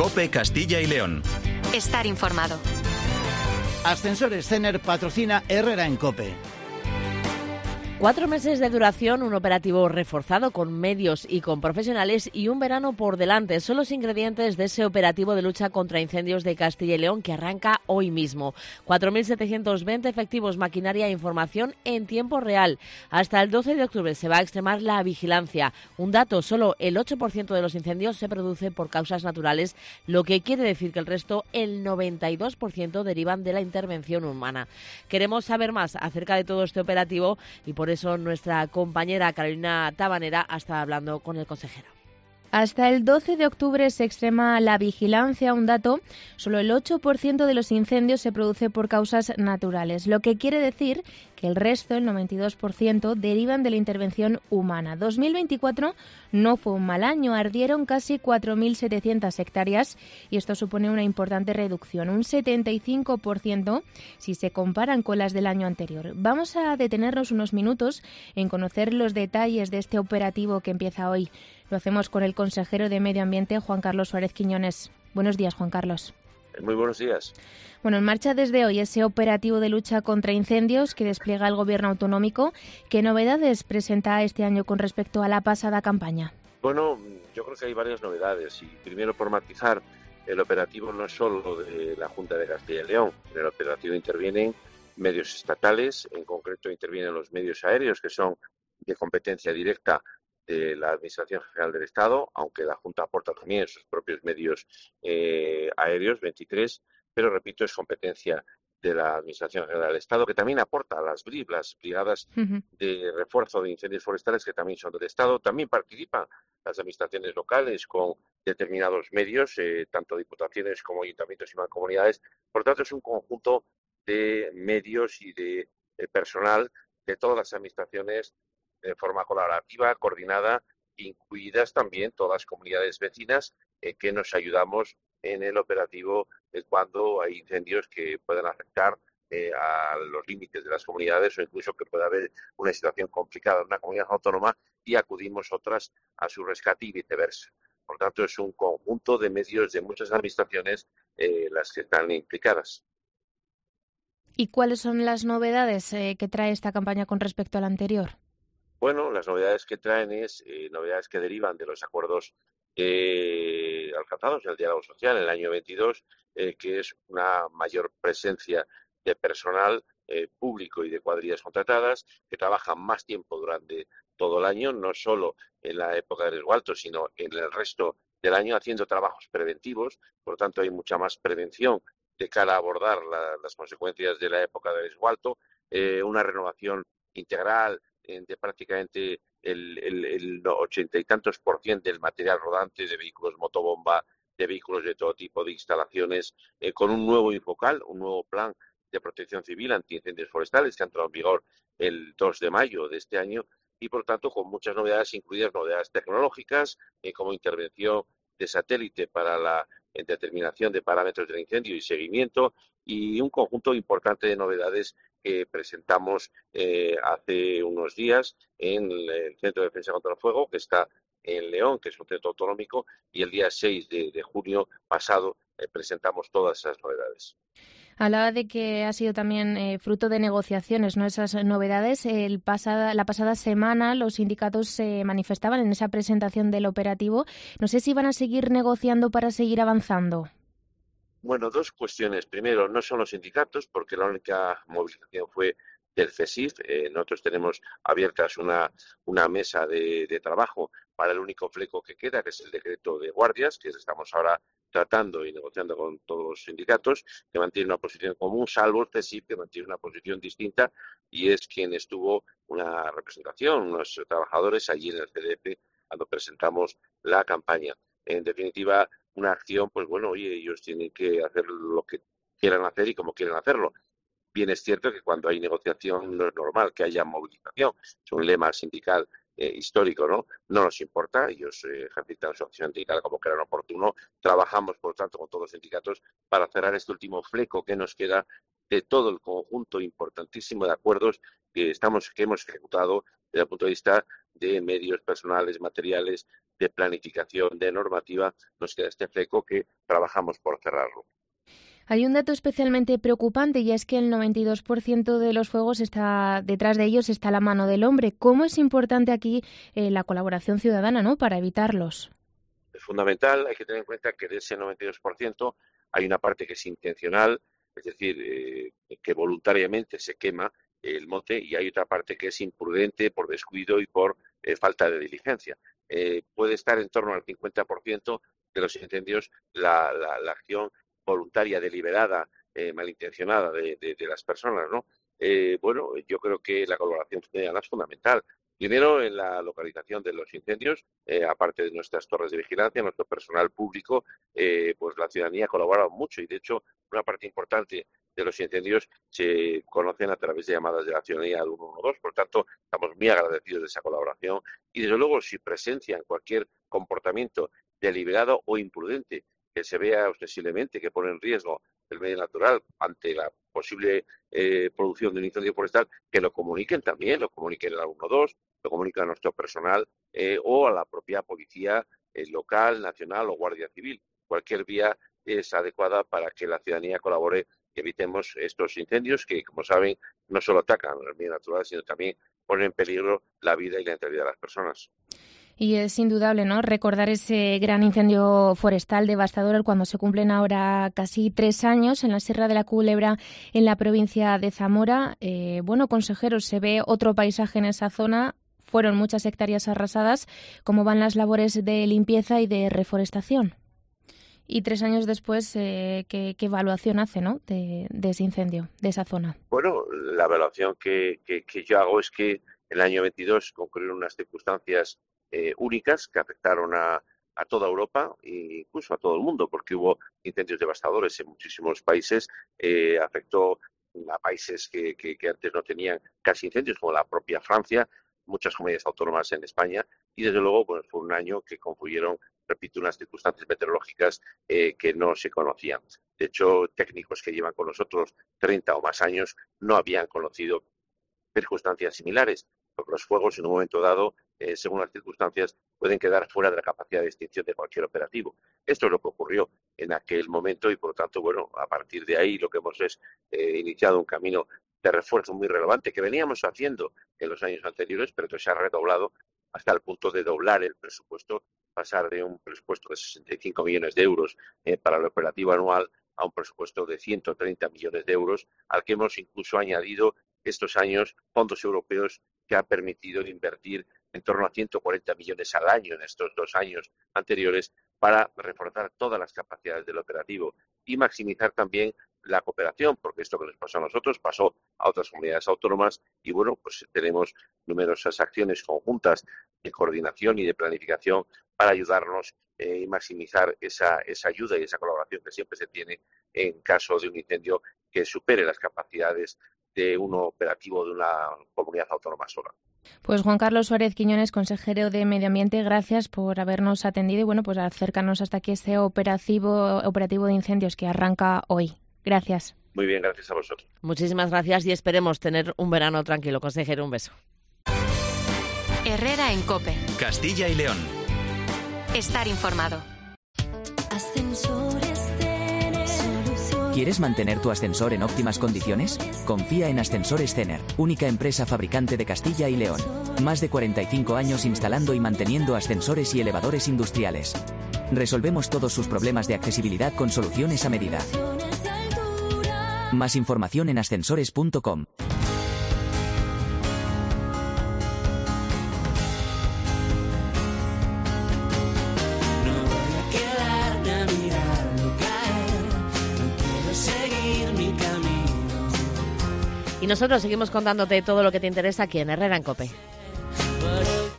COPE Castilla y León. Estar informado. Ascensores Cener patrocina Herrera en COPE. 4 meses de duración, un operativo reforzado con medios y con profesionales y un verano por delante. Son los ingredientes de ese operativo de lucha contra incendios de Castilla y León que arranca hoy mismo. 4.720 efectivos, maquinaria e información en tiempo real. Hasta el 12 de octubre se va a extremar la vigilancia. Un dato, solo el 8% de los incendios se produce por causas naturales, lo que quiere decir que el resto, el 92%, derivan de la intervención humana. Queremos saber más acerca de todo este operativo y por eso nuestra compañera Carolina Tabanera ha estado hablando con el consejero. Hasta el 12 de octubre se extrema la vigilancia, un dato, solo el 8% de los incendios se produce por causas naturales, lo que quiere decir que el resto, el 92%, derivan de la intervención humana. 2024 no fue un mal año, ardieron casi 4.700 hectáreas y esto supone una importante reducción, un 75% si se comparan con las del año anterior. Vamos a detenernos unos minutos en conocer los detalles de este operativo que empieza hoy. Lo hacemos con el consejero de Medio Ambiente, Juan Carlos Suárez Quiñones. Buenos días, Juan Carlos. Muy buenos días. Bueno, en marcha desde hoy ese operativo de lucha contra incendios que despliega el Gobierno autonómico. ¿Qué novedades presenta este año con respecto a la pasada campaña? Bueno, yo creo que hay varias novedades. Y primero, por matizar, el operativo no es solo de la Junta de Castilla y León. En el operativo intervienen medios estatales, en concreto intervienen los medios aéreos, que son de competencia directa de la Administración General del Estado, aunque la Junta aporta también sus propios medios aéreos, 23, pero repito, es competencia de la Administración General del Estado, que también aporta a las BRIF, las brigadas de refuerzo de incendios forestales, que también son del Estado. También participan las administraciones locales con determinados medios, tanto diputaciones como ayuntamientos y mancomunidades. Por lo tanto, es un conjunto de medios y de personal de todas las administraciones de forma colaborativa, coordinada, incluidas también todas las comunidades vecinas que nos ayudamos en el operativo cuando hay incendios que puedan afectar a los límites de las comunidades o incluso que pueda haber una situación complicada en una comunidad autónoma y acudimos otras a su rescate y viceversa. Por lo tanto, es un conjunto de medios de muchas administraciones las que están implicadas. ¿Y cuáles son las novedades que trae esta campaña con respecto a la anterior? Bueno, las novedades que traen es novedades que derivan de los acuerdos alcanzados en el diálogo social en el año 22, que es una mayor presencia de personal público y de cuadrillas contratadas que trabajan más tiempo durante todo el año, no solo en la época de riesgo alto, sino en el resto del año haciendo trabajos preventivos. Por lo tanto, hay mucha más prevención de cara a abordar las consecuencias de la época de riesgo alto, una renovación integral de prácticamente el 80 y tantos % del material rodante de vehículos motobomba, de vehículos de todo tipo de instalaciones, con un nuevo Infocal, un nuevo plan de protección civil antiincendios forestales que ha entrado en vigor el 2 de mayo de este año y, por tanto, con muchas novedades, incluidas novedades tecnológicas, como intervención de satélite para la determinación de parámetros del incendio y seguimiento, y un conjunto importante de novedades que presentamos hace unos días en el Centro de Defensa contra el Fuego, que está en León, que es un centro autonómico, y el día 6 de junio pasado presentamos todas esas novedades. Hablaba de que ha sido también fruto de negociaciones, ¿no? Esas novedades. La pasada semana los sindicatos se manifestaban en esa presentación del operativo. No sé si van a seguir negociando para seguir avanzando. Bueno, dos cuestiones. Primero, no son los sindicatos, porque la única movilización fue del CESIF. Nosotros tenemos abiertas una mesa de trabajo para el único fleco que queda, que es el decreto de guardias, que estamos ahora tratando y negociando con todos los sindicatos, que mantiene una posición común, salvo el CESIF, que mantiene una posición distinta, y es quien estuvo una representación, unos trabajadores allí en el CDP, cuando presentamos la campaña. En definitiva, una acción, pues bueno, oye, ellos tienen que hacer lo que quieran hacer y como quieran hacerlo. Bien es cierto que cuando hay negociación no es normal que haya movilización. Es un lema sindical histórico, ¿no? No nos importa, ellos ejercitan su acción sindical como crean oportuno. Trabajamos, por tanto, con todos los sindicatos para cerrar este último fleco que nos queda de todo el conjunto importantísimo de acuerdos que hemos ejecutado desde el punto de vista de medios personales, materiales, de planificación, de normativa. Nos queda este fleco que trabajamos por cerrarlo. Hay un dato especialmente preocupante y es que el 92% de los fuegos detrás de ellos está la mano del hombre. ¿Cómo es importante aquí la colaboración ciudadana, ¿no?, para evitarlos? Es fundamental, hay que tener en cuenta que de ese 92% hay una parte que es intencional, es decir, que voluntariamente se quema el monte, y hay otra parte que es imprudente por descuido y por falta de diligencia. Puede estar en torno al 50% de los incendios la acción voluntaria, deliberada, malintencionada de las personas, ¿no? Bueno, yo creo que la colaboración ciudadana es fundamental. Primero, en la localización de los incendios, aparte de nuestras torres de vigilancia, nuestro personal público, pues la ciudadanía ha colaborado mucho, y de hecho una parte importante de los incendios se conocen a través de llamadas de la ciudadanía al 112. Por tanto, estamos muy agradecidos de esa colaboración, y desde luego si presencian cualquier comportamiento deliberado o imprudente que se vea ostensiblemente que pone en riesgo el medio natural ante la posible producción de un incendio forestal, que lo comuniquen también, lo comuniquen al 112, lo comuniquen a nuestro personal o a la propia policía local, nacional o guardia civil. Cualquier vía es adecuada para que la ciudadanía colabore y evitemos estos incendios que, como saben, no solo atacan el medio natural, sino también ponen en peligro la vida y la integridad de las personas. Y es indudable, ¿no?, recordar ese gran incendio forestal devastador cuando se cumplen ahora casi 3 años en la Sierra de la Culebra, en la provincia de Zamora. Bueno, consejeros, se ve otro paisaje en esa zona. Fueron muchas hectáreas arrasadas. ¿Cómo van las labores de limpieza y de reforestación? Y 3 años después, ¿qué evaluación hace, ¿no?, de ese incendio, de esa zona? Bueno, la evaluación que yo hago es que en el año 22 concurrieron unas circunstancias únicas que afectaron a toda Europa e incluso a todo el mundo, porque hubo incendios devastadores en muchísimos países. Afectó a países que antes no tenían casi incendios, como la propia Francia, muchas comunidades autónomas en España, y desde luego pues, fue un año que confluyeron, repito, unas circunstancias meteorológicas que no se conocían. De hecho, técnicos que llevan con nosotros 30 o más años no habían conocido circunstancias similares, porque los fuegos en un momento dado, según las circunstancias, pueden quedar fuera de la capacidad de extinción de cualquier operativo. Esto es lo que ocurrió en aquel momento y, por lo tanto, bueno, a partir de ahí lo que hemos es iniciado un camino de refuerzo muy relevante que veníamos haciendo en los años anteriores, pero que se ha redoblado hasta el punto de doblar el presupuesto, pasar de un presupuesto de 65 millones de euros para el operativo anual a un presupuesto de 130 millones de euros, al que hemos incluso añadido estos años fondos europeos que han permitido invertir en torno a 140 millones al año en estos 2 años anteriores para reforzar todas las capacidades del operativo y maximizar también la cooperación, porque esto que nos pasó a nosotros pasó a otras comunidades autónomas y bueno, pues tenemos numerosas acciones conjuntas de coordinación y de planificación para ayudarnos y maximizar esa ayuda y esa colaboración que siempre se tiene en caso de un incendio que supere las capacidades de un operativo de una comunidad autónoma sola. Pues Juan Carlos Suárez Quiñones, consejero de Medio Ambiente, gracias por habernos atendido y bueno, pues acercarnos hasta aquí este operativo de incendios que arranca hoy. Gracias. Muy bien, gracias a vosotros. Muchísimas gracias y esperemos tener un verano tranquilo. Consejero, un beso. Herrera en COPE. Castilla y León. Estar informado. ¿Quieres mantener tu ascensor en óptimas condiciones? Confía en Ascensores Cener, única empresa fabricante de Castilla y León. Más de 45 años instalando y manteniendo ascensores y elevadores industriales. Resolvemos todos sus problemas de accesibilidad con soluciones a medida. Más información en ascensores.com. Y nosotros seguimos contándote todo lo que te interesa aquí en Herrera en COPE.